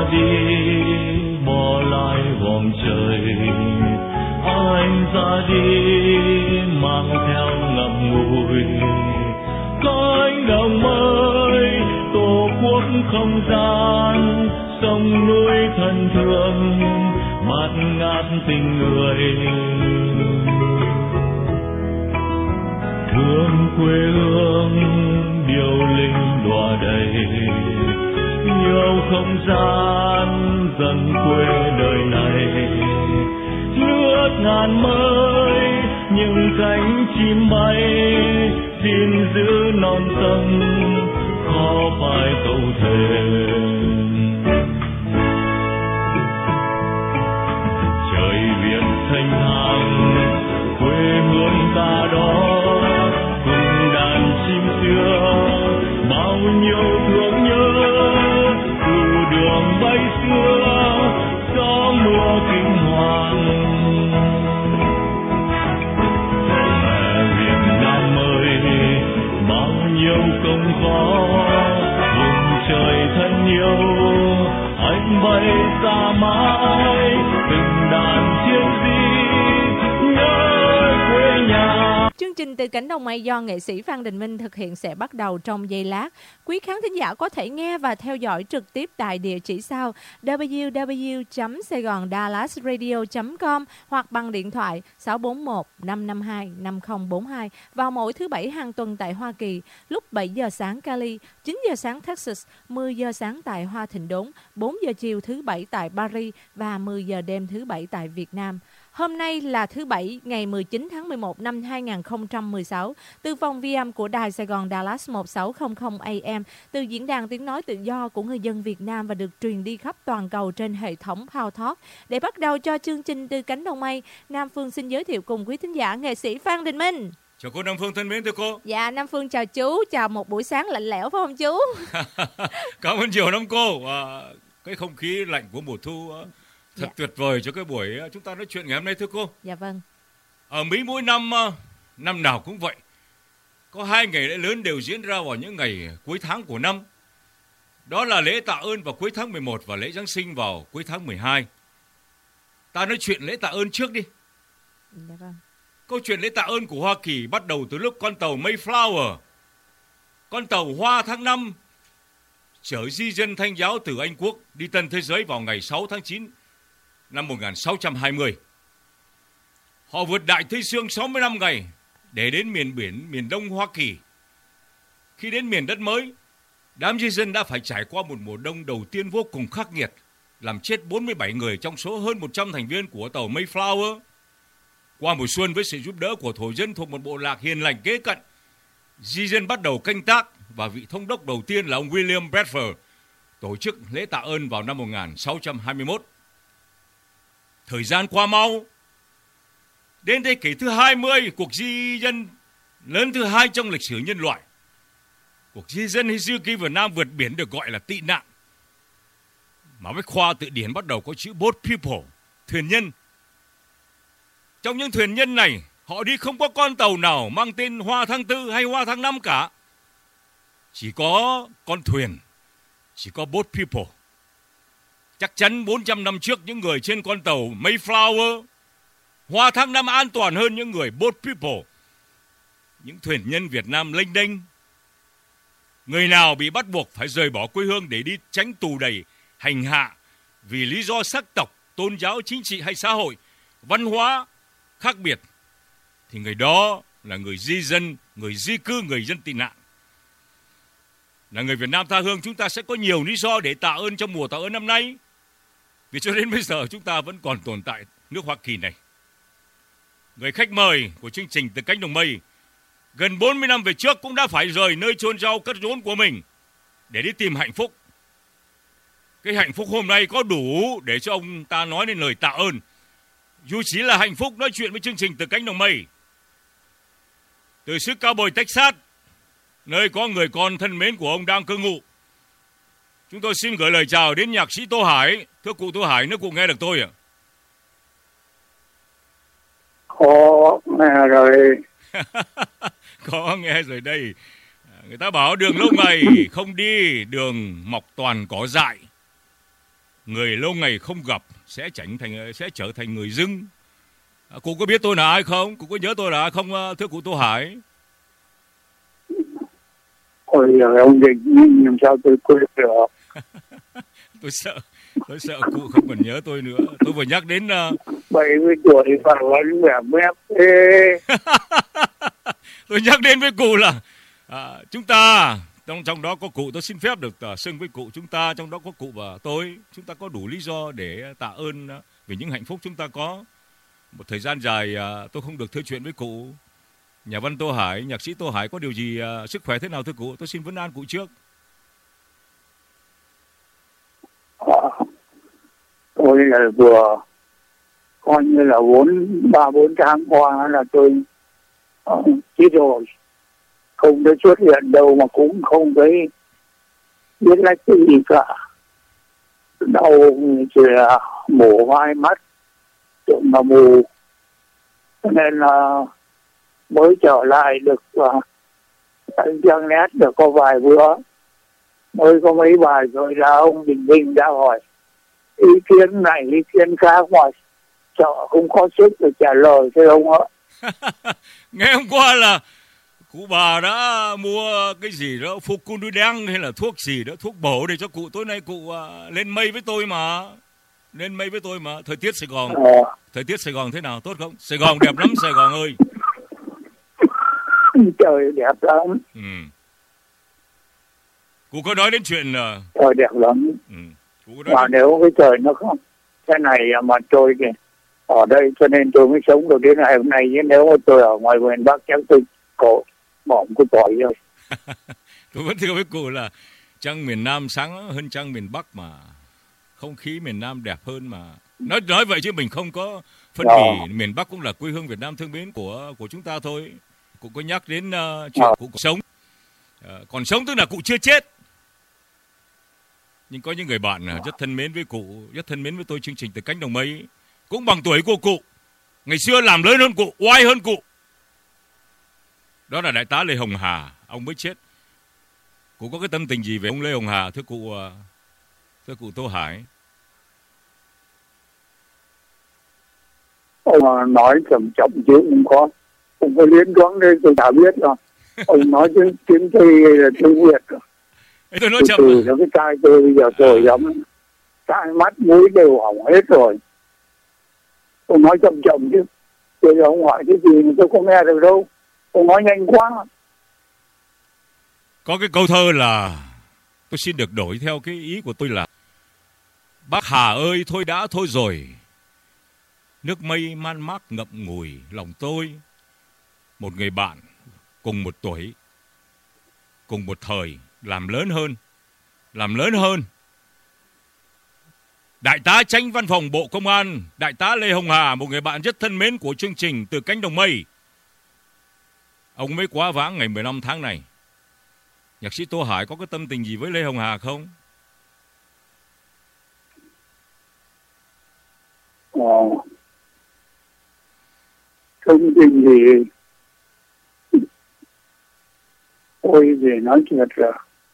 đi bỏ lại vòng trời, anh ra đi mang theo ngậm ngùi cánh đồng mới, tổ quốc không gian sông núi thân thương bạt ngát tình người. Thương quê hương điệu linh đọa đầy, yêu không gian dần quê đời này. Nước ngàn mới những cánh chim bay, xin giữ non sông khó phải câu thề. Trời Việt thanh thang quê hương ta đó, cùng đàn chim xưa bao nhiêu thương nhớ. Từ đường bay xưa gió mưa kinh hoàng, mẹ Việt Nam ơi bao nhiêu công khó. Vùng trời thân yêu anh bay xa mãi, từng đàn chiến sĩ nơi quê nhà. Chương trình Từ Cánh Đồng Mây do nghệ sĩ Phan Đình Minh thực hiện sẽ bắt đầu trong giây lát. Quý khán thính giả có thể nghe và theo dõi trực tiếp tại địa chỉ sau www.saigondallasradio.com hoặc bằng điện thoại 641 552 5042 vào mỗi thứ Bảy hàng tuần tại Hoa Kỳ, lúc 7 giờ sáng Cali, 9 giờ sáng Texas, 10 giờ sáng tại Hoa Thịnh Đốn, 4 giờ chiều thứ Bảy tại Paris và 10 giờ đêm thứ Bảy tại Việt Nam. Hôm nay là thứ Bảy ngày 19 tháng 11 năm 2016, từ phòng vi âm của Đài Sài Gòn Dallas 1600 AM, từ diễn đàn tiếng nói tự do của người dân Việt Nam và được truyền đi khắp toàn cầu trên hệ thống Power Talk. Để bắt đầu cho chương trình Từ Cánh Đồng Mây, Nam Phương xin giới thiệu cùng quý thính giả nghệ sĩ Phan Đình Minh. Chào cô Nam Phương thân mến thưa cô. Dạ, Nam Phương chào chú, chào một buổi sáng lạnh lẽo phải không chú? Cảm ơn nhiều lắm cô. Cái không khí lạnh của mùa thu thật tuyệt vời cho cái buổi chúng ta nói chuyện ngày hôm nay thưa cô. Dạ vâng. Ở Mỹ mỗi năm nào cũng vậy, có 2 ngày lễ lớn đều diễn ra vào những ngày cuối tháng của năm. Đó là lễ tạ ơn vào cuối tháng 11 và lễ Giáng sinh vào cuối tháng 12. Ta nói chuyện lễ tạ ơn trước đi. Dạ vâng. Câu chuyện lễ tạ ơn của Hoa Kỳ bắt đầu từ lúc con tàu Mayflower, con tàu Hoa tháng 5, chở di dân Thanh giáo từ Anh Quốc đi Tân Thế Giới vào ngày 6 tháng 9 năm 1620. Họ vượt Đại Tây Dương 65 ngày để đến miền Đông Hoa Kỳ. Khi đến miền đất mới, đám di dân đã phải trải qua một mùa đông đầu tiên vô cùng khắc nghiệt, làm chết 47 người trong số hơn 100 thành viên của tàu Mayflower. Qua mùa xuân với sự giúp đỡ của thổ dân thuộc một bộ lạc hiền lành kế cận, di dân bắt đầu canh tác và vị thống đốc đầu tiên là ông William Bradford tổ chức lễ tạ ơn vào năm 1621. Thời gian qua mau. Đến thế kỷ thứ 20, cuộc di dân lớn thứ 2 trong lịch sử nhân loại. Cuộc di dân Hy Việt Nam vượt biển được gọi là tị nạn. Mà với khoa từ điển bắt đầu có chữ boat people, thuyền nhân. Trong những thuyền nhân này, họ đi không có con tàu nào mang tên Hoa tháng 4 hay Hoa tháng 5 cả. Chỉ có con thuyền, chỉ có boat people. Chắc chắn 400 năm trước những người trên con tàu Mayflower, Hoa tháng 5 an toàn hơn những người boat people. Những thuyền nhân Việt Nam lênh đênh. Người nào bị bắt buộc phải rời bỏ quê hương để đi tránh tù đầy, hành hạ vì lý do sắc tộc, tôn giáo, chính trị hay xã hội, văn hóa khác biệt, thì người đó là người di dân, người di cư, người dân tị nạn. Là người Việt Nam tha hương, chúng ta sẽ có nhiều lý do để tạ ơn trong mùa tạ ơn năm nay. Vì cho đến bây giờ chúng ta vẫn còn tồn tại nước Hoa Kỳ này. Người khách mời của chương trình Từ Cánh Đồng Mây gần 40 năm về trước cũng đã phải rời nơi chôn rau cất rốn của mình để đi tìm hạnh phúc. Cái hạnh phúc hôm nay có đủ để cho ông ta nói nên lời tạ ơn, dù chỉ là hạnh phúc nói chuyện với chương trình Từ Cánh Đồng Mây. Từ xứ Cao Bồi Texas, nơi có người con thân mến của ông đang cư ngụ, chúng tôi xin gửi lời chào đến nhạc sĩ Tô Hải. Thưa cụ Tô Hải, nếu cụ nghe được tôi ạ? Có nghe rồi. Có nghe rồi đây. Người ta bảo đường lâu ngày không đi, đường mọc toàn cỏ dại. người lâu ngày không gặp sẽ trở thành người dưng. Cụ có biết tôi là ai không? Cụ có nhớ tôi là ai không, thưa cụ Tô Hải? Ôi giời, ông Dịch làm sao tôi quên được. Tôi sợ cụ không còn nhớ tôi nữa. Tôi vừa nhắc đến 70 tuổi mà vẫn vẻ mép thế. Tôi nhắc đến với cụ là chúng ta trong đó có cụ, tôi xin phép được xưng với cụ, chúng ta trong đó có cụ và tôi, chúng ta có đủ lý do để tạ ơn vì những hạnh phúc chúng ta có. Một thời gian dài tôi không được thưa chuyện với cụ. Nhà văn Tô Hải, nhạc sĩ Tô Hải có điều gì, sức khỏe thế nào thưa cụ? Tôi xin vấn an cụ trước. Tôi là vừa coi như là 3-4 tháng qua là tôi chết rồi, không có xuất hiện đâu mà cũng không thấy biết là cái gì cả. Đau chỉ là mổ vai mắt, tưởng là mù, cho nên là mới trở lại được internet được có vài bữa, mới có mấy bài rồi ra ông Bình ra hỏi ý kiến này ý kiến khác mà sợ không có sức để trả lời thưa ông ạ. Nghe hôm qua là cụ bà đã mua cái gì đó Fukunudang hay là thuốc gì đó, thuốc bổ để cho cụ. Tối nay cụ lên mây với tôi mà. Thời tiết Sài Gòn thế nào, tốt không? Sài Gòn đẹp lắm Sài Gòn ơi. Trời đẹp lắm. Cụ có nói đến chuyện trời đẹp lắm. Mà nếu cái trời nó không thế này mà tôi ở đây cho nên tôi mới sống được đến ngày hôm nay, chứ nếu mà tôi ở ngoài miền Bắc chắc tôi bỏng cái tỏi rồi. Tôi vẫn thưa với cụ là trăng miền Nam sáng hơn trăng miền Bắc mà, không khí miền Nam đẹp hơn mà. Nói vậy chứ mình không có phân bì, miền Bắc cũng là quê hương Việt Nam thương mến của chúng ta thôi. Cụ có nhắc đến chuyện cụ sống. Còn sống tức là cụ chưa chết. Nhưng có những người bạn rất thân mến với cụ, rất thân mến với tôi, chương trình Từ Cánh Đồng Mây, cũng bằng tuổi của cụ. Ngày xưa làm lớn hơn cụ, oai hơn cụ. Đó là Đại tá Lê Hồng Hà, ông mới chết. Cụ có cái tâm tình gì về ông Lê Hồng Hà, thưa cụ Tô Hải? Ông nói chậm chậm chứ không có liên quan đến tôi đã biết rồi. Ông nói tiếng Tây là tiếng Việt rồi. Tôi nói chậm. Từ cái tai tôi bây giờ rồi lắm, tai mắt mũi đều hỏng hết rồi. Ông nói chậm chậm chứ. Bây giờ ông hỏi cái gì mà tôi không nghe được đâu. Ông nói nhanh quá. Có cái câu thơ là, tôi xin được đổi theo cái ý của tôi là: Bác Hà ơi thôi đã thôi rồi, nước mây man mác ngậm ngùi lòng tôi. Một người bạn cùng một tuổi, cùng một thời, làm lớn hơn. Đại tá Chánh Văn phòng Bộ Công an, Đại tá Lê Hồng Hà, một người bạn rất thân mến của chương trình Từ Cánh Đồng Mây. Ông mới quá vãng ngày 15 tháng này. Nhạc sĩ Tô Hải có cái tâm tình gì với Lê Hồng Hà không? Thông tin gì tôi thì nói thiệt là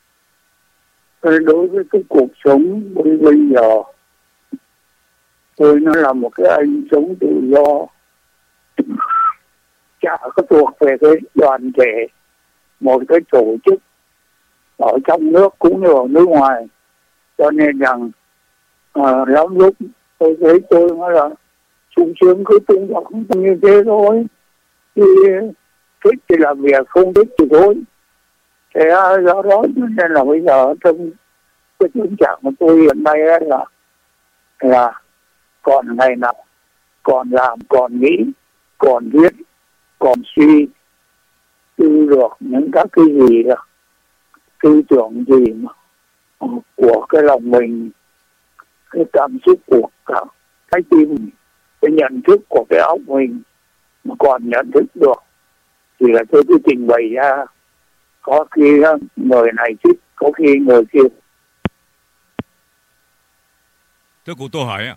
đối với cái cuộc sống bây giờ, tôi nó là một cái anh sống tự do, chả có thuộc về cái đoàn thể, một cái tổ chức ở trong nước cũng như ở nước ngoài. Cho nên rằng lắm lúc tôi thấy tôi nó là sung sướng cứ tung bóng như thế thôi, thì thích thì làm việc, không thích thì thôi. Thế do đó nên là bây giờ trong cái tình trạng của tôi hiện nay là còn ngày nào còn làm, còn nghĩ, còn viết, còn suy tư được những các cái gì đó, tư tưởng gì mà của cái lòng mình, cái cảm xúc của cả cái tim mình, cái nhận thức của cái óc mình mà còn nhận thức được thì là tôi cứ trình bày ra. Có khi người này thích, có khi người kia. Thưa cụ Tô Hải ạ.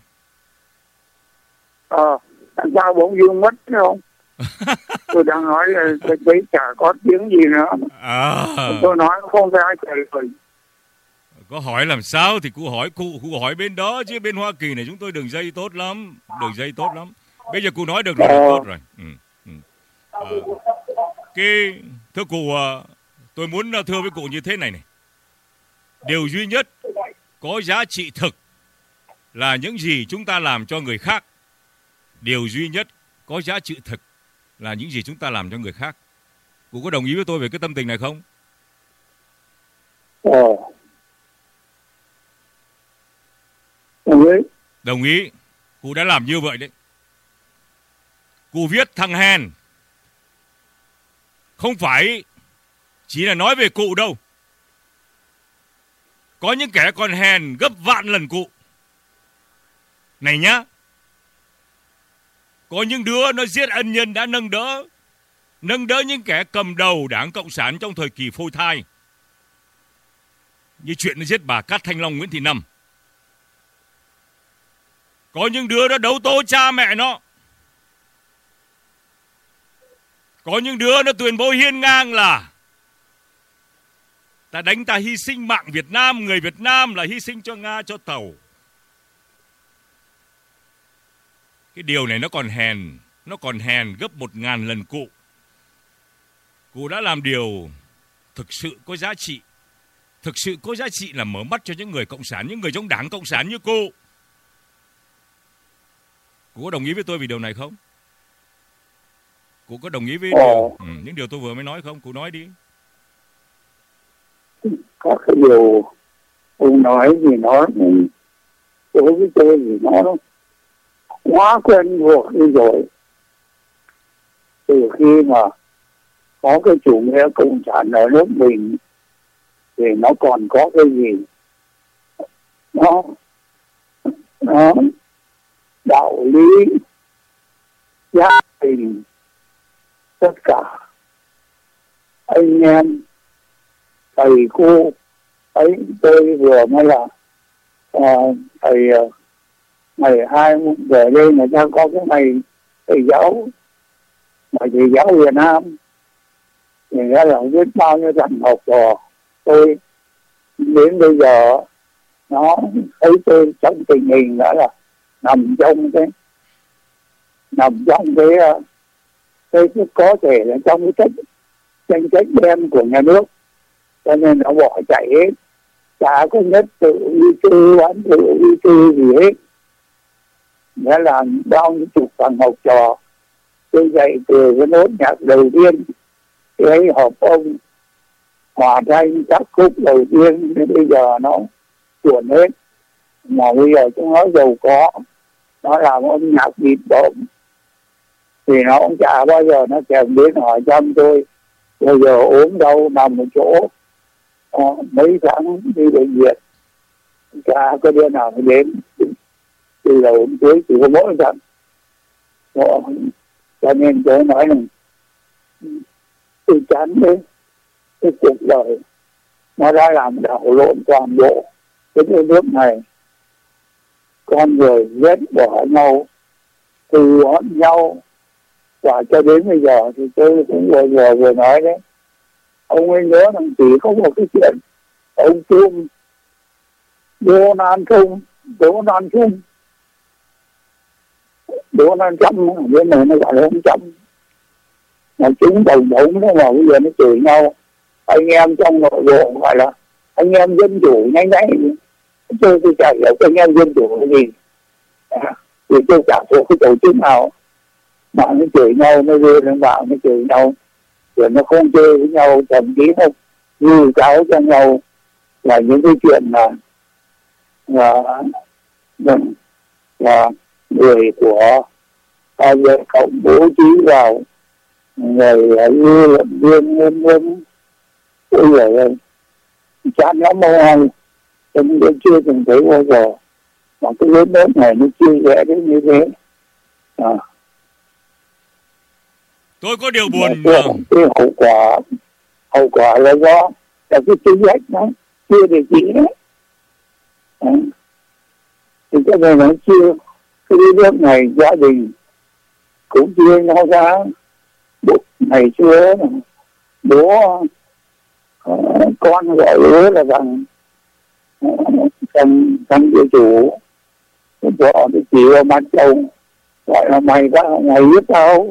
Làm sao bỗng dưng mất không? Tôi đang nói là cái đấy chả có tiếng gì nữa. Tôi nói không ra trả lời. Có hỏi làm sao thì cụ hỏi, cụ hỏi bên đó, chứ bên Hoa Kỳ này chúng tôi đường dây tốt lắm. Bây giờ cụ nói được là tốt rồi. Thưa cụ, tôi muốn thưa với cụ như thế này. Điều duy nhất có giá trị thực là những gì chúng ta làm cho người khác. Điều duy nhất có giá trị thực là những gì chúng ta làm cho người khác. Cụ có đồng ý với tôi về cái tâm tình này không? Đồng ý. Cụ đã làm như vậy đấy. Cụ viết thằng hèn không phải chỉ là nói về cụ đâu. Có những kẻ còn hèn gấp vạn lần cụ. Này nhá, có những đứa nó giết ân nhân đã nâng đỡ những kẻ cầm đầu Đảng Cộng sản trong thời kỳ phôi thai, như chuyện nó giết bà Cát Thanh Long, Nguyễn Thị Năm. Có những đứa nó đấu tố cha mẹ nó. Có những đứa nó tuyên bố hiên ngang là ta hy sinh mạng Việt Nam, người Việt Nam là hy sinh cho Nga, cho Tàu. Cái điều này nó còn hèn gấp 1000 lần cụ. Cụ đã làm điều thực sự có giá trị. Thực sự có giá trị là mở mắt cho những người Cộng sản, những người trong Đảng Cộng sản như cô. Cụ có đồng ý với tôi về điều này không? Cụ có đồng ý với những điều tôi vừa mới nói không? Cụ nói đi. Có cái điều ông nói gì nó đối với tôi thì nó quá quen thuộc đi rồi. Từ khi mà có cái chủ nghĩa cộng sản ở nước mình thì nó còn có cái gì nó đạo lý, gia đình, tất cả anh em, thầy cô ấy. Tôi vừa mới là thầy ngày 2 về đây người ta có cái ngày thầy giáo Việt Nam, thì ra là không biết bao nhiêu thằng học trò tôi đến bây giờ nó thấy tôi trong tình hình đã là nằm trong cái có thể là trong cái tranh chấp đen của nhà nước, cho nên nó bỏ chạy hết, chả có nhất tự vi tư bán tự vi tư gì hết. Nghĩa là bao nhiêu chục thằng học trò tôi dạy từ cái nốt nhạc đầu tiên cái họp ông hòa thanh các khúc đầu tiên đến bây giờ nó cuộn hết. Mà bây giờ chúng nó giàu có, nó làm âm nhạc beat bổng thì nó cũng chả bao giờ nó kèm đến hỏi thăm tôi bây giờ ốm đau nằm một chỗ mấy tháng đi bệnh viện, chả có đứa nào đến. Từ đầu đến cuối chỉ có mỗi thằng. Cho nên tôi nói là tôi chán đấy, cái cuộc đời nó đã làm đảo lộn toàn bộ cái nước này. Con người ghét bỏ nhau, từ hận nhau, và cho đến bây giờ thì tôi cũng vừa nói đấy. Ông ấy nhớ rằng chỉ có một cái chuyện ông Trump, Donald Trump bên này nó gọi là ông Trump, mà chúng tổng thống nó vào bây giờ nó chửi nhau. Anh em trong nội bộ gọi là anh em dân chủ nhanh tôi chả hiểu anh em dân chủ cái gì. Thì tôi chả thuộc cái tổ chức nào mà nó chửi nhau, nó đưa lên bảo nó chửi nhau, rồi nó không chơi với nhau, thậm chí không như cáo cho nhau là những cái chuyện là người của Việt Cộng bố trí vào người dư luận viên nguyên tôi hiểu chán lắm ông anh. Tôi chưa từng thấy bao giờ mà cái lớn lớn này nó chia rẽ đến như thế. Tôi có điều buồn. Cái hậu quả là do là cái chính sách nó chưa được chỉ đấy. Thì cái này nó chưa, cái nước này gia đình cũng chia nhau ra. Ngày xưa bố con gọi bố là rằng trong địa chủ bỏ cái chỉ vào mặt chồng gọi là mày giết tao.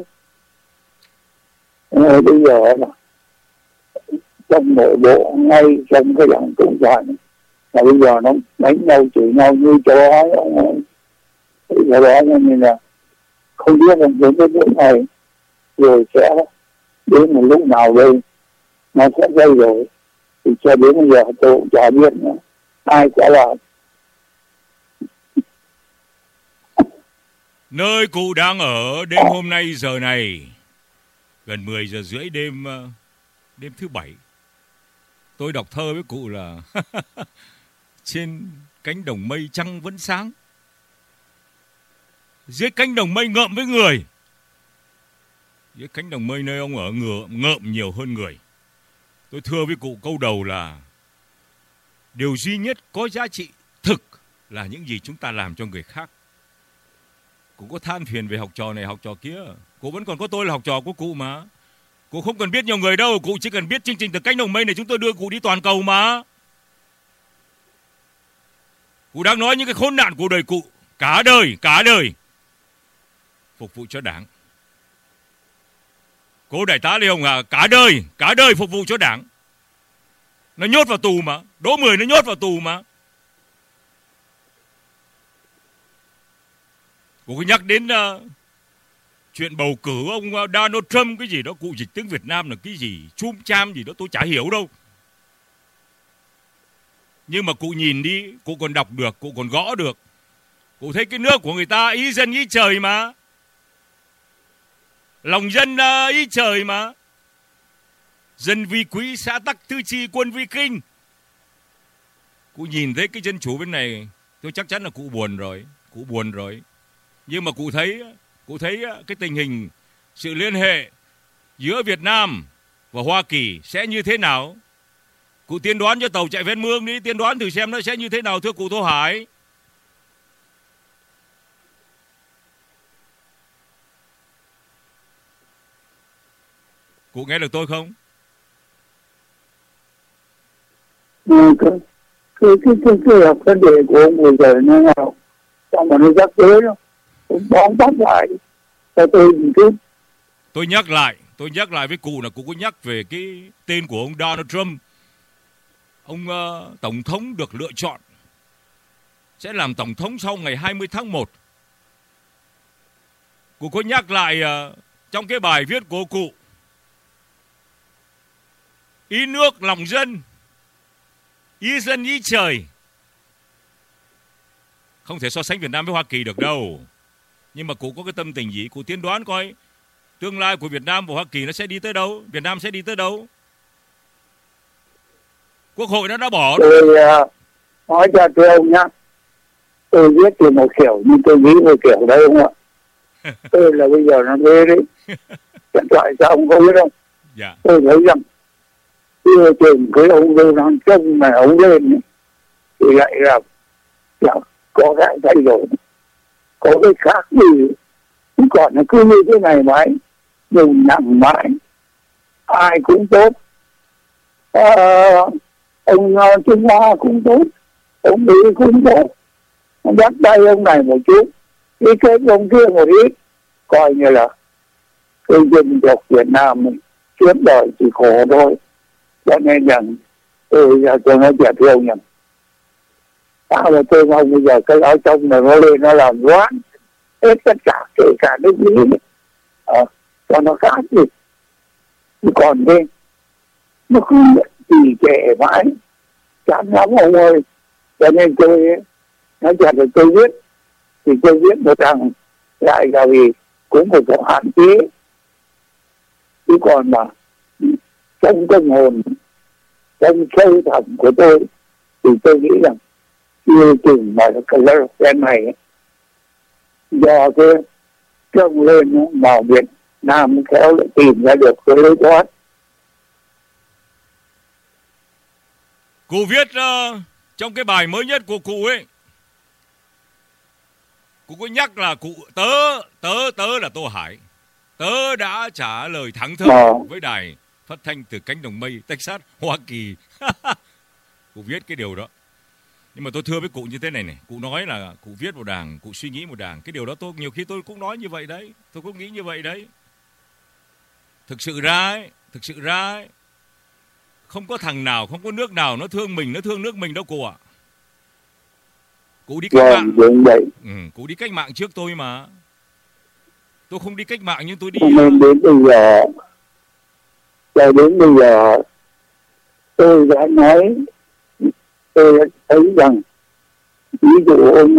Bây giờ là trong nội bộ ngay trong cái đảng cộng sản là bây giờ nó đánh nhau chửi nhau như chó ông. Do đó nên là không biết là đến cái lúc này rồi sẽ đến một lúc nào đây nó sẽ gây rồi, thì cho đến bây giờ tôi cũng chả biết nữa ai sẽ làm. Nơi cụ đang ở đêm hôm nay giờ này gần 10 giờ rưỡi đêm thứ Bảy, tôi đọc thơ với cụ là trên cánh đồng mây trăng vẫn sáng, dưới cánh đồng mây ngợm với người. Dưới cánh đồng mây nơi ông ở ngợm nhiều hơn người. Tôi thưa với cụ câu đầu là điều duy nhất có giá trị thực là những gì chúng ta làm cho người khác. Cụ có than phiền về học trò này học trò kia, cụ vẫn còn có tôi là học trò của cụ mà. Cụ không cần biết nhiều người đâu, cụ chỉ cần biết chương trình Từ Cánh Đồng Mây này chúng tôi đưa cụ đi toàn cầu mà. Cụ đang nói những cái khốn nạn của đời cụ cả đời phục vụ cho Đảng. Cố đại tá Lê Hồng Hà cả đời phục vụ cho Đảng. Nó nhốt vào tù mà, Đỗ Mười nó nhốt vào tù mà. Cụ cứ nhắc đến chuyện bầu cử ông Donald Trump cái gì đó, cụ dịch tiếng Việt Nam là cái gì chum cham gì đó tôi chả hiểu đâu. Nhưng mà cụ nhìn đi, cụ còn đọc được, cụ còn gõ được. Cụ thấy cái nước của người ta ý dân ý trời mà. Lòng dân ý trời mà. Dân vi quý, xã tắc, tư chi, quân vi kinh. Cụ nhìn thấy cái dân chủ bên này, tôi chắc chắn là cụ buồn rồi. Nhưng mà cụ thấy cái tình hình, sự liên hệ giữa Việt Nam và Hoa Kỳ sẽ như thế nào? Cụ tiên đoán cho tàu chạy ven mương đi, tiên đoán thử xem nó sẽ như thế nào thưa cụ Tô Hải. Cụ nghe được tôi không? Cái vấn đề của ông bây giờ nó nào trong mà nó rắc rối đó, ông bóng bắt lại cho tôi một chút. Tôi nhắc lại với cụ là cụ có nhắc về cái tên của ông Donald Trump. Ông tổng thống được lựa chọn sẽ làm tổng thống sau ngày 20 tháng 1. Cụ có nhắc lại trong cái bài viết của cụ, ý nước lòng dân, ý dân ý trời. Không thể so sánh Việt Nam với Hoa Kỳ được đâu. Nhưng mà cụ có cái tâm tình gì? Cụ tiên đoán coi tương lai của Việt Nam và Hoa Kỳ nó sẽ đi tới đâu? Việt Nam sẽ đi tới đâu? Quốc hội nó đã bỏ. Tôi nói cho thưa ông nhá, tôi viết thì một kiểu nhưng tôi nghĩ một kiểu đấy không ạ? Tôi là bây giờ nó thế đấy. Tại sao ông không biết không? Dạ. Tôi thấy rằng chưa chừng cái ông Donald Trump mà ông lên thì lại là có cái thay đổi, có cái khác gì. Còn nó cứ như thế này mãi, dùng nặng mãi, ai cũng tốt. Ông Trung Hoa cũng tốt, ông Mỹ cũng tốt. Bắt tay ông này một chút, ý kết ông kia một ít, coi như là cái dân tộc Việt Nam mình kiếm đời chỉ khổ thôi. Cho nên rằng tôi nói chuyện với ông rằng sao là tôi mong bây giờ cái áo trong này nó lên nó làm loạn hết tất cả, kể cả nước Mỹ cho nó khác đi. Còn đây nó cứ trì trệ mãi, chán lắm ông ơi. Cho nên tôi nói chuyện là tôi viết, thì tôi viết một thằng lại là vì cũng một cái hạn chế. Chứ còn mà trong tâm hồn, trong sâu thẳm của tôi thì tôi nghĩ rằng chưa chừng mà cái này do cái trông lên vào Việt Nam khéo lại tìm ra được cái lối thoát. Cụ viết trong cái bài mới nhất của cụ ấy, cụ có nhắc là cụ tớ là Tô Hải, tớ đã trả lời thẳng thừng với đài phát thanh Từ Cánh Đồng Mây, Texas, Hoa Kỳ. Cụ viết cái điều đó. Nhưng mà tôi thưa với cụ như thế này này, cụ nói là cụ viết một đảng, cụ suy nghĩ một đảng. Cái điều đó nhiều khi tôi cũng nói như vậy đấy, tôi cũng nghĩ như vậy đấy. Thực sự ra ấy, không có thằng nào, không có nước nào nó thương mình, nó thương nước mình đâu cụ ạ. Cụ đi cách mạng. Cụ đi cách mạng trước tôi mà. Tôi không đi cách mạng nhưng tôi đi. Nên đến bây giờ tôi đã nói, tôi đã thấy rằng ví dụ ông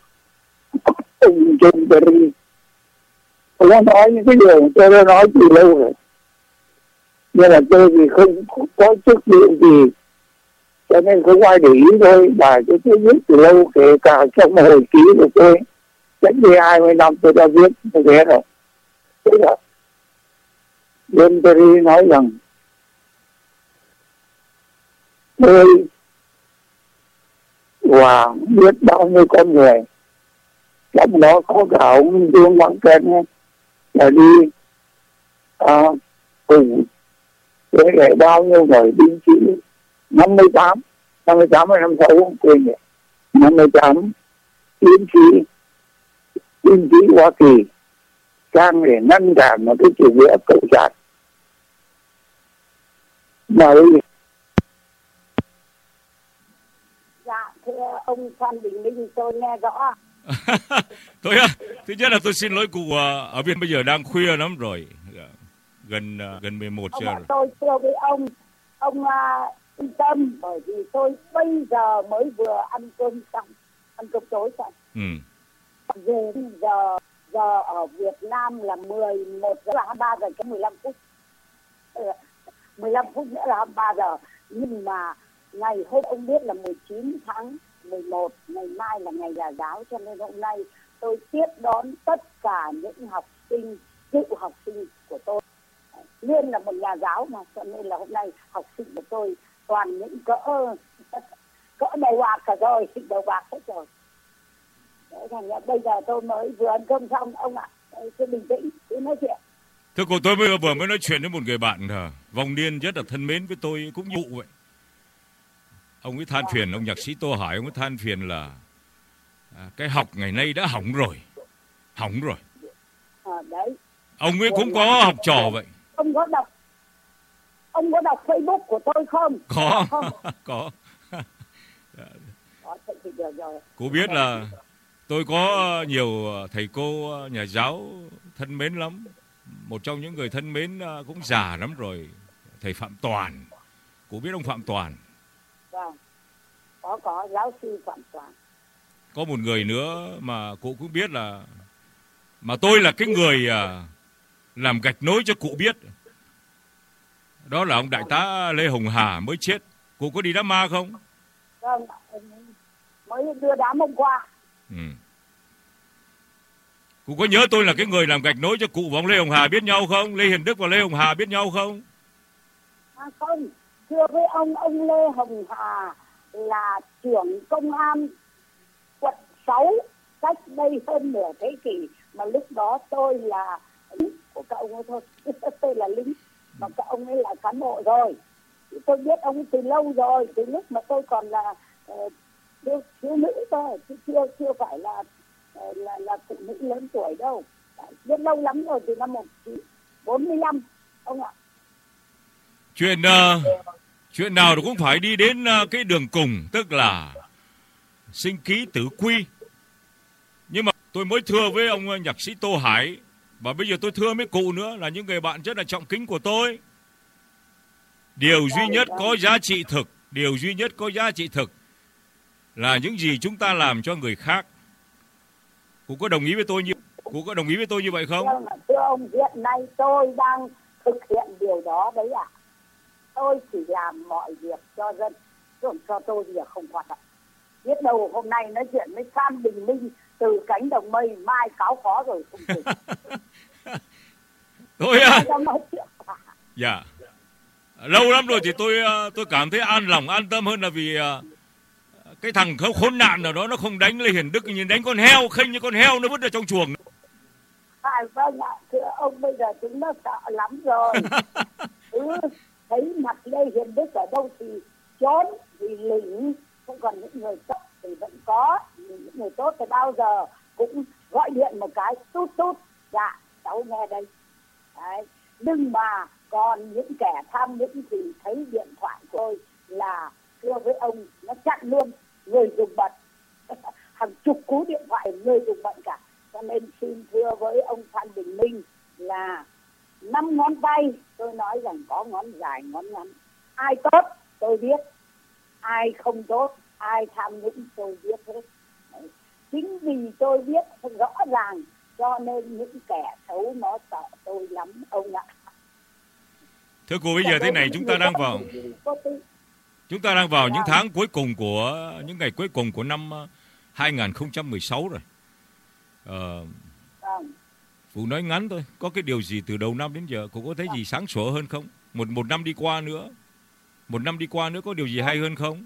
John Kerry, tôi đã nói những cái điều tôi đã nói từ lâu rồi, nhưng mà tôi thì không có chức vụ gì cho nên không ai để ý thôi. Bài tôi viết từ lâu, kể cả trong hồi ký của tôi cách đây 20 năm tôi đã viết như thế rồi. Thế là John Kerry nói rằng tôi và biết bao nhiêu con người, trong đó có cả ông Dương Văn Ken là đi cùng với lại bao nhiêu người binh sĩ 58 hay 56 không quên rồi, 58 binh sĩ Hoa Kỳ sang để ngăn cản một cái chủ nghĩa cộng sản. Mà dạ, thưa ông Phan Bình Minh, tôi nghe rõ. Thứ nhất là tôi xin lỗi cụ, ở bên bây giờ đang khuya lắm rồi, gần 11 giờ rồi. Tôi thưa với ông yên tâm, bởi vì tôi bây giờ mới vừa ăn cơm tối xong. Về giờ ở Việt Nam là 11 giờ là 23 giờ cái 15 phút. 15 phút nữa là 23 giờ. Nhưng mà ngày hôm ông biết là 19 tháng 11, ngày mai là ngày Nhà giáo, cho nên hôm nay tôi tiếp đón tất cả những học sinh, cựu học sinh của tôi. Liên là một nhà giáo mà, cho nên là hôm nay học sinh của tôi toàn những cỡ đầu bạc cả rồi, đầu bạc hết rồi. Đấy, thành ra bây giờ tôi mới vừa ăn cơm xong ông ạ, cứ bình tĩnh, cứ nói chuyện. Thưa cô, tôi vừa mới nói chuyện với một người bạn vòng niên rất là thân mến với tôi, cũng như vậy. Ông ấy than phiền, ông nhạc sĩ Tô Hải, ông ấy than phiền là cái học ngày nay đã hỏng rồi. Đấy. Ông ấy cũng có học trò vậy. Ông có đọc Facebook của tôi không? Có. Thì được rồi. Cô biết là tôi có nhiều thầy cô nhà giáo thân mến lắm. Một trong những người thân mến cũng già lắm rồi, thầy Phạm Toàn. Cô biết ông Phạm Toàn? Vâng. Có giáo sư Phạm Toàn. Có một người nữa mà cụ cũng biết là, mà tôi là cái người làm gạch nối cho cụ biết. Đó là ông đại tá Lê Hồng Hà mới chết. Cụ có đi đám ma không? Vâng, mới đưa đám hôm qua. Cụ có nhớ tôi là cái người làm gạch nối cho cụ và ông Lê Hồng Hà biết nhau không? Lê Hiền Đức và Lê Hồng Hà biết nhau không? Không, thưa với ông Lê Hồng Hà là trưởng công an quận 6 cách đây hơn nửa thế kỷ, mà lúc đó tôi là lính của các ông ấy thôi. Tôi là lính, mà các ông ấy là cán bộ rồi. Tôi biết ông ấy từ lâu rồi, từ lúc mà tôi còn là thiếu nữ thôi, chứ chưa phải là phụ nữ lớn tuổi đâu. Biết lâu lắm rồi, từ năm 1945 ông ạ. Chuyện nào cũng phải đi đến cái đường cùng, tức là sinh ký tử quy. Nhưng mà tôi mới thưa với ông nhạc sĩ Tô Hải, và bây giờ tôi thưa với cụ nữa, là những người bạn rất là trọng kính của tôi. Điều duy nhất có giá trị thực là những gì chúng ta làm cho người khác. Cụ có đồng ý với tôi như vậy không? Thưa ông, hiện nay tôi đang thực hiện điều đó đấy ạ. Tôi chỉ làm mọi việc cho dân, chứ cho tôi bây giờ không hoạt động. Biết đâu hôm nay nói chuyện với Phan Bình Minh từ cánh đồng mây, mai cáo khó rồi không chừng. Dạ. Lâu lắm rồi thì tôi cảm thấy an lòng, an tâm hơn, là vì cái thằng khốn nạn nào đó nó không đánh Lê Hiền Đức, nhìn đánh con heo, khênh như con heo nó vứt ở trong chuồng. Vâng ạ, thưa ông, bây giờ chúng nó sợ lắm rồi. Thấy mặt Lê Hiền Đức ở đâu thì trốn, thì lỉnh, Không còn những người tốt thì vẫn có, những người tốt thì bao giờ cũng gọi điện một cái tút tút, dạ cháu nghe đây. Đấy. Nhưng mà còn những kẻ tham nhũng thì thấy điện thoại của tôi là thưa với ông, nó chặn luôn người dùng bật. Hàng chục cú điện thoại người dùng bận cả. Cho nên xin thưa với ông Phan Bình Minh là 5 ngón tay, tôi nói rằng có ngón dài ngón ngắn. Ai tốt tôi biết, ai không tốt, ai tham nhũng tôi biết hết. Đấy. Chính vì tôi biết rõ ràng cho nên những kẻ xấu nó sợ tôi lắm ông ạ. Thưa cô, bây giờ thế này, chúng ta đang vào những tháng cuối cùng của những ngày cuối cùng của năm 2016 rồi. Phụ nói ngắn thôi, có cái điều gì từ đầu năm đến giờ cô có thấy gì sáng sủa hơn không? Một năm đi qua nữa, có điều gì hay hơn không?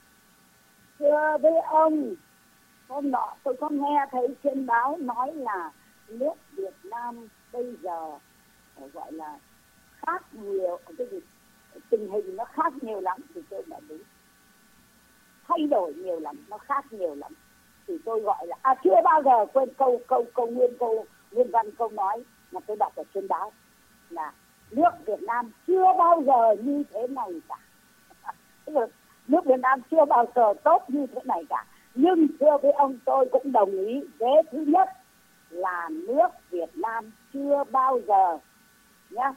Thưa với ông, hôm nọ tôi có nghe thấy trên báo nói là nước Việt Nam bây giờ gọi là khác nhiều, cái gì tình hình nó khác nhiều lắm, thì tôi đã đúng, thay đổi nhiều lắm, nó khác nhiều lắm, thì tôi gọi là chưa bao giờ quên nguyên văn câu nói mà tôi đọc ở trên báo là nước Việt Nam chưa bao giờ như thế này cả. Nước Việt Nam chưa bao giờ tốt như thế này cả. Nhưng thưa với ông, tôi cũng đồng ý vế thứ nhất là nước Việt Nam chưa bao giờ nhá,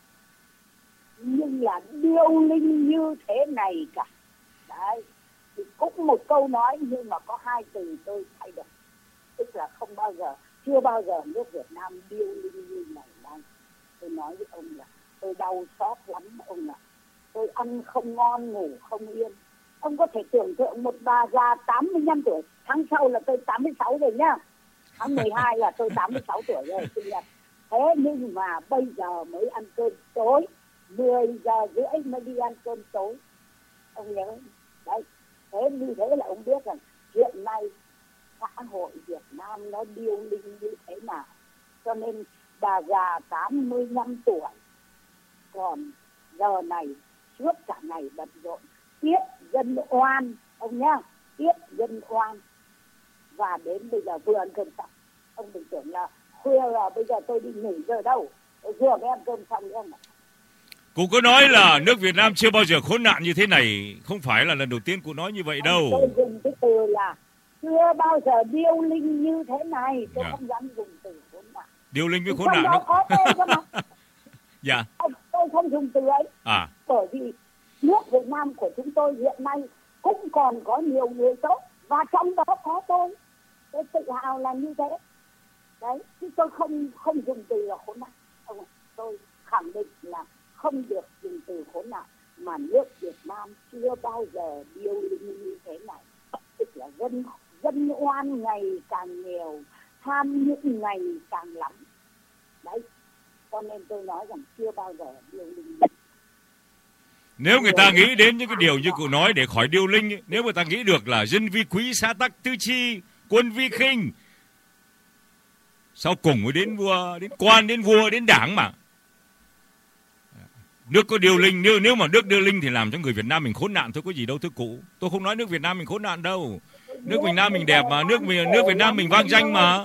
nhưng là điêu linh như thế này cả. Đấy, thì cũng một câu nói nhưng mà có hai từ tôi thay đổi, tức là không bao giờ, chưa bao giờ nước Việt Nam điêu linh như này này. Tôi nói với ông là tôi đau xót lắm ông ạ. Tôi ăn không ngon, ngủ không yên. Ông có thể tưởng tượng một bà già 85 tuổi, tháng sau là tôi 86 rồi nhá. Tháng 12 là tôi 86 tuổi rồi, sinh nhật. Thế nhưng mà bây giờ mới ăn cơm tối, 10 giờ rưỡi mới đi ăn cơm tối. Ông nhớ đấy. Thế như thế là ông biết rằng hiện nay xã hội Việt Nam nó điêu linh như thế nào. Cho nên bà già 85 tuổi còn giờ này suốt cả ngày bận rộn tiếp dân oan ông nhá, tiếp dân oan, và đến bây giờ vừa ăn cơm xong. Ông đừng tưởng là khuya là bây giờ tôi đi nghỉ rồi đâu, tôi vừa mới ăn cơm xong đấy ông ạ. Cô có nói là nước Việt Nam chưa bao giờ khốn nạn như thế này, không phải là lần đầu tiên cô nói như vậy đâu. Tôi dùng cái từ là chưa bao giờ điêu linh như thế này, tôi không dám dùng từ khốn nạn. Điêu linh với khốn nạn đó có tôi cơ mà. Dạ. Tôi không dùng từ ấy. Bởi vì nước Việt Nam của chúng tôi hiện nay cũng còn có nhiều người tốt, và trong đó có tôi tự hào là như thế. Đấy, chứ tôi không dùng từ là khốn nạn. Tôi khẳng định là không được dùng từ khốn nạn, mà nước Việt Nam chưa bao giờ điêu linh như thế này. Tức là dân oan ngày càng nhiều, tham nhũng ngày càng lắm. Đấy, cho nên tôi nói rằng chưa bao giờ điêu linh. Nếu người ta nghĩ đến những cái điều như cô nói để khỏi điêu linh, nếu người ta nghĩ được là dân vi quý, xã tắc, tư chi, quân vi khinh, sau cùng mới đến vua, đến quan, đến vua, đến đảng mà. Nước có điêu linh, nếu mà nước điêu linh thì làm cho người Việt Nam mình khốn nạn thôi, có gì đâu thưa cụ. Tôi không nói nước Việt Nam mình khốn nạn đâu. Nước Việt Nam mình đẹp mà, nước Việt Nam mình vang danh mà.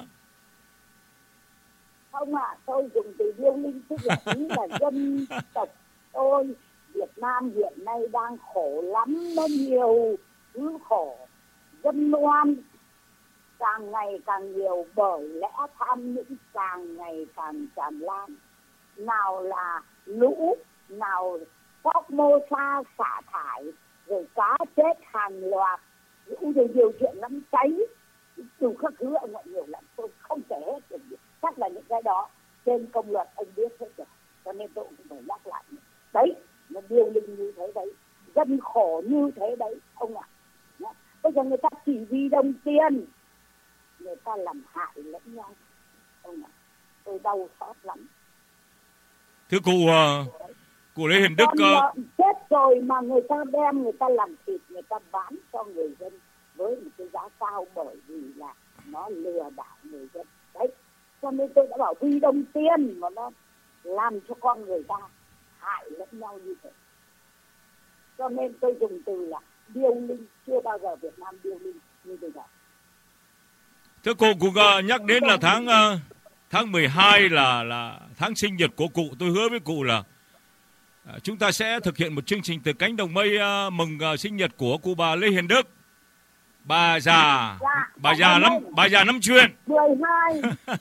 Không ạ, tôi dùng từ điêu linh tức là ý là dân tộc tôi. Việt Nam hiện nay đang khổ lắm, nó nhiều thứ khổ. Dân oan càng ngày càng nhiều, bởi lẽ tham nhũng càng ngày càng tràn lan. Nào là lũ, nào Formosa xả thải, rồi cá chết hàng loạt, rồi nhiều chuyện lắm, cháy, đủ các thứ ông ạ, nhiều lắm. Tôi không thể hết được. Chắc là những cái đó trên công luật ông biết hết rồi, cho nên tôi cũng phải nhắc lại. Đấy, nó điêu linh như thế đấy, dân khổ như thế đấy ông ạ. Bây giờ người ta chỉ vì đồng tiền, người ta làm hại lẫn nhau ông ạ. Tôi đau xót lắm. Thưa cụ Lê Hiền Đức, chết rồi mà người ta đem, người ta làm thịt, người ta bán cho người dân với một cái giá cao, bởi vì là nó lừa đảo người dân. Đấy, cho nên tôi đã bảo vì đồng tiền mà nó làm cho con người ta hại lẫn nhau như thế. Cho nên tôi dùng từ là điêu linh, chưa bao giờ Việt Nam điêu linh như bây giờ. Thưa cô cũng nhắc đến là tháng 12 là tháng sinh nhật của cụ. Tôi hứa với cụ là chúng ta sẽ thực hiện một chương trình từ cánh đồng mây mừng sinh nhật của cụ bà Lê Hiền Đức. Bà già lắm chuyện. 12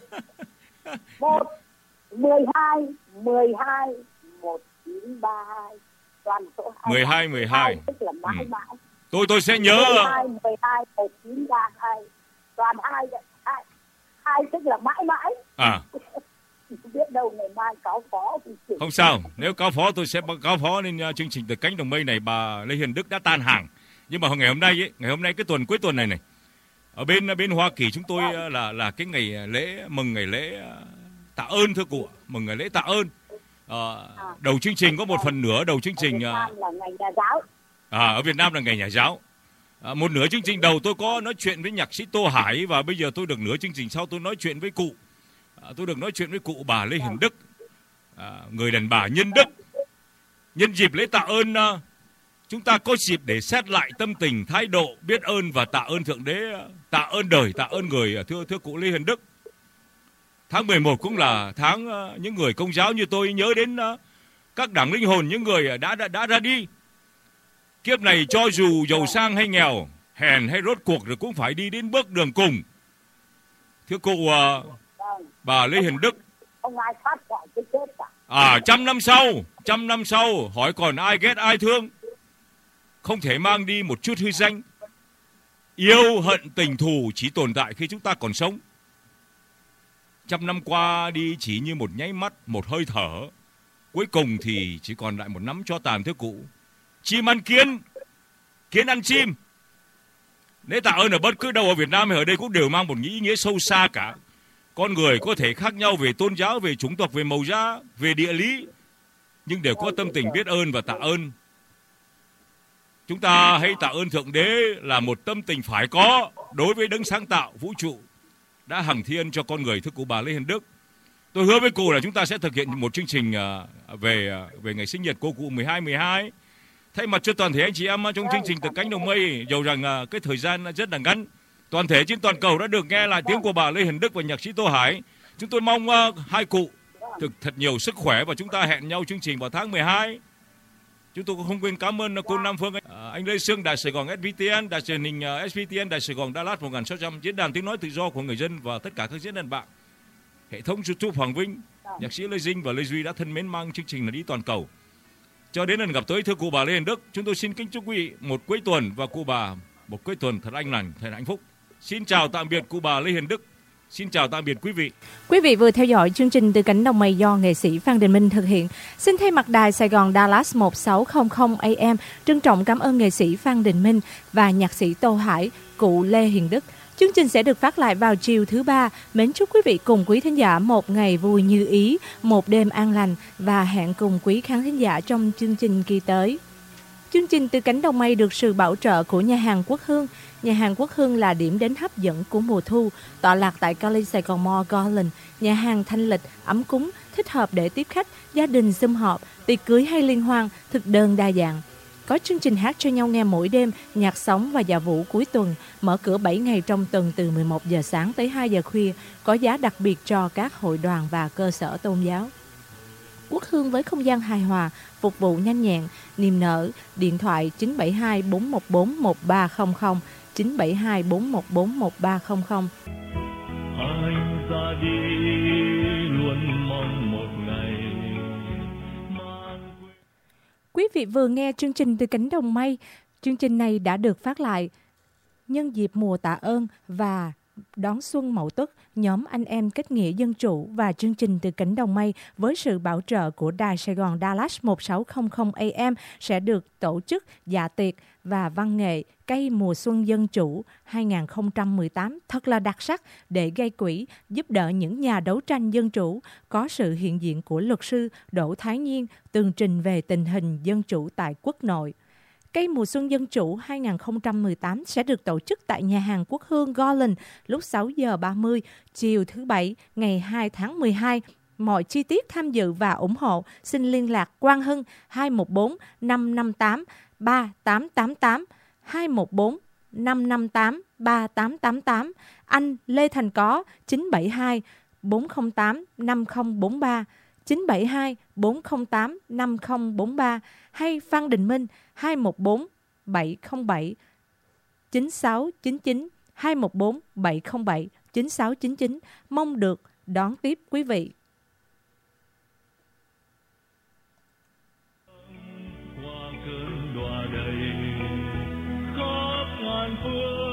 1932 toàn số 12 tức là mãi mãi. Tôi sẽ nhớ 12 1932 toàn hai tức là mãi mãi. Biết đâu ngày mai cáo phó thì không sao, nếu cáo phó tôi sẽ cáo phó nên chương trình từ cánh đồng mây này bà Lê Hiền Đức đã tan hàng. Nhưng mà ngày hôm nay cái tuần cuối tuần này ở bên Hoa Kỳ chúng tôi là cái ngày lễ mừng ngày lễ tạ ơn thưa cụ, mừng ngày lễ tạ ơn. Đầu chương trình có một phần nửa đầu chương trình là ngày nhà giáo. Ở Việt Nam là ngày nhà giáo. Một nửa chương trình đầu tôi có nói chuyện với nhạc sĩ Tô Hải, và bây giờ tôi được nửa chương trình sau tôi nói chuyện với cụ. Tôi được nói chuyện với cụ bà Lê Hiền Đức, người đàn bà nhân đức. Nhân dịp lễ tạ ơn, chúng ta có dịp để xét lại tâm tình, thái độ biết ơn và tạ ơn Thượng Đế, tạ ơn đời, tạ ơn người. Thưa cụ Lê Hiền Đức, tháng 11 cũng là tháng những người Công giáo như tôi nhớ đến các đảng linh hồn, những người đã ra đi. Kiếp này cho dù giàu sang hay nghèo, hèn hay rốt cuộc rồi cũng phải đi đến bước đường cùng. Thưa cụ bà Lê Hiền Đức, không ai thoát khỏi cái chết cả. Trăm năm sau hỏi còn ai ghét ai thương, không thể mang đi một chút hư danh. Yêu hận tình thù chỉ tồn tại khi chúng ta còn sống. 100 năm qua đi chỉ như một nháy mắt, một hơi thở. Cuối cùng thì chỉ còn lại một nắm tro tàn thưa cụ. Chim ăn kiến, kiến ăn chim. Lễ tạ ơn ở bất cứ đâu ở Việt Nam hay ở đây cũng đều mang một ý nghĩa sâu xa cả. Con người có thể khác nhau về tôn giáo, về chủng tộc, về màu da, về địa lý, nhưng đều có tâm tình biết ơn và tạ ơn. Chúng ta hãy tạ ơn Thượng Đế là một tâm tình phải có đối với đấng sáng tạo vũ trụ đã hằng thiên cho con người. Thưa cụ bà Lê Hiền Đức, tôi hứa với cụ là chúng ta sẽ thực hiện một chương trình về ngày sinh nhật của cụ 12/12. Thay mặt cho toàn thể anh chị em trong chương trình từ cánh đồng mây, dầu rằng cái thời gian rất là ngắn, toàn thể trên toàn cầu đã được nghe lại tiếng của bà Lê Hiền Đức và nhạc sĩ Tô Hải. Chúng tôi mong hai cụ thật nhiều sức khỏe và chúng ta hẹn nhau chương trình vào tháng 12. Chúng tôi cũng không quên cảm ơn cô Nam Phương, anh Lê Sương, Đài Sài Gòn SVTN, Đài truyền hình SVTN, Đài Sài Gòn Dallas 1600, diễn đàn tiếng nói tự do của người dân và tất cả các diễn đàn bạn. Hệ thống YouTube Hoàng Vinh, nhạc sĩ Lê Dinh và Lê Duy đã thân mến mang chương trình là đi toàn cầu. Cho đến lần gặp tới thưa cụ bà Lê Hiền Đức, chúng tôi xin kính chúc quý vị một cuối tuần và cụ bà một cuối tuần thật an lành, thật hạnh phúc. Xin chào tạm biệt cụ bà Lê Hiền Đức. Xin chào tạm biệt quý vị. Quý vị vừa theo dõi chương trình từ cánh đồng mây do nghệ sĩ Phan Đình Minh thực hiện. Xin thay mặt Đài Sài Gòn Dallas 1600 AM trân trọng cảm ơn nghệ sĩ Phan Đình Minh và nhạc sĩ Tô Hải, cụ Lê Hiền Đức. Chương trình sẽ được phát lại vào chiều thứ Ba. Mến chúc quý vị cùng quý thính giả một ngày vui như ý, một đêm an lành và hẹn cùng quý khán thính giả trong chương trình kỳ tới. Chương trình từ cánh đồng mây được sự bảo trợ của nhà hàng Quốc Hương. Nhà hàng Quốc Hương là điểm đến hấp dẫn của mùa thu, tọa lạc tại Cali Sài Gòn Mall Garland. Nhà hàng thanh lịch, ấm cúng, thích hợp để tiếp khách, gia đình sum họp, tiệc cưới hay liên hoan, thực đơn đa dạng. Có chương trình hát cho nhau nghe mỗi đêm, nhạc sống và dạ vũ cuối tuần, mở cửa 7 ngày trong tuần từ 11 giờ sáng tới 2 giờ khuya, có giá đặc biệt cho các hội đoàn và cơ sở tôn giáo. Quốc Hương với không gian hài hòa, phục vụ nhanh nhẹn, niềm nở, điện thoại 972 414 1300, 972 414 1300. Anh ra đi luôn mong một ngày. Quý vị vừa nghe chương trình từ cánh đồng mây. Chương trình này đã được phát lại nhân dịp mùa tạ ơn và đón xuân Mậu Tuất. Nhóm anh em kết nghĩa dân chủ và chương trình từ cánh đồng mây với sự bảo trợ của Đài Sài Gòn Dallas 1600 AM sẽ được tổ chức dạ tiệc và văn nghệ cây mùa xuân dân chủ 2018 thật là đặc sắc để gây quỹ giúp đỡ những nhà đấu tranh dân chủ. Có sự hiện diện của luật sư Đỗ Thái Nhiên tường trình về tình hình dân chủ tại quốc nội. Cây mùa xuân dân chủ 2018 sẽ được tổ chức tại nhà hàng Quốc Hương Garland lúc 6 giờ 30 chiều thứ Bảy ngày 2 tháng 12. Mọi chi tiết tham dự và ủng hộ xin liên lạc Quang Hưng 214 558 3888 214 558 3888, anh Lê Thành Có 972 408 5043, 972 408 5043, hay Phan Đình Minh 214 707 9699, 214 707 9699. Mong được đón tiếp quý vị. qua cơn đọa đầy khắp ngàn phương.